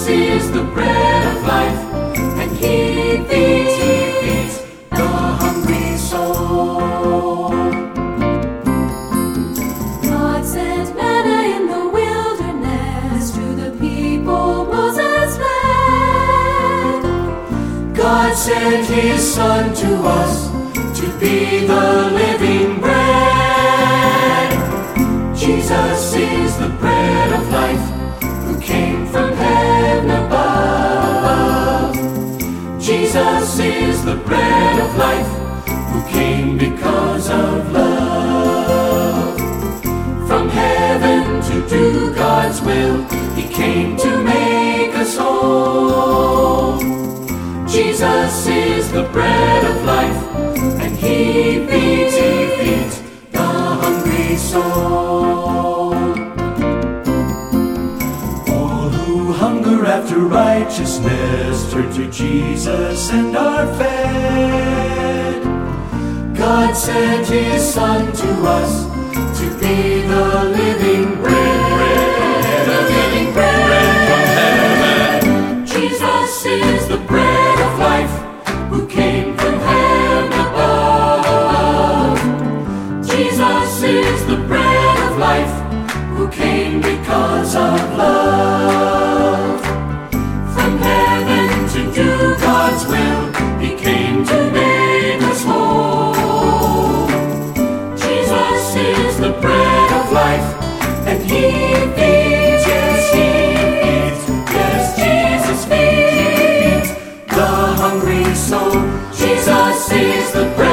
is the bread of life, and He feeds the hungry soul. God sent manna in the wilderness to the people Moses led. God sent His Son to us to be the living bread. Jesus is the bread of life, who came from heaven above. Jesus is the bread of life, who came because of love. From heaven to do God's will, He came to make us whole. Jesus is the bread of life, and He feeds the hungry soul. All who hunger after righteousness turn to Jesus and are fed. God sent His Son to us to be the living bread, the living bread from heaven. Jesus is the bread of life, who came from heaven above. Jesus is the bread of life, who came because of love. From heaven to do God's will, He came to make us whole. Jesus is the bread of life, and He feeds, yes, Jesus feeds the hungry soul. Jesus is the bread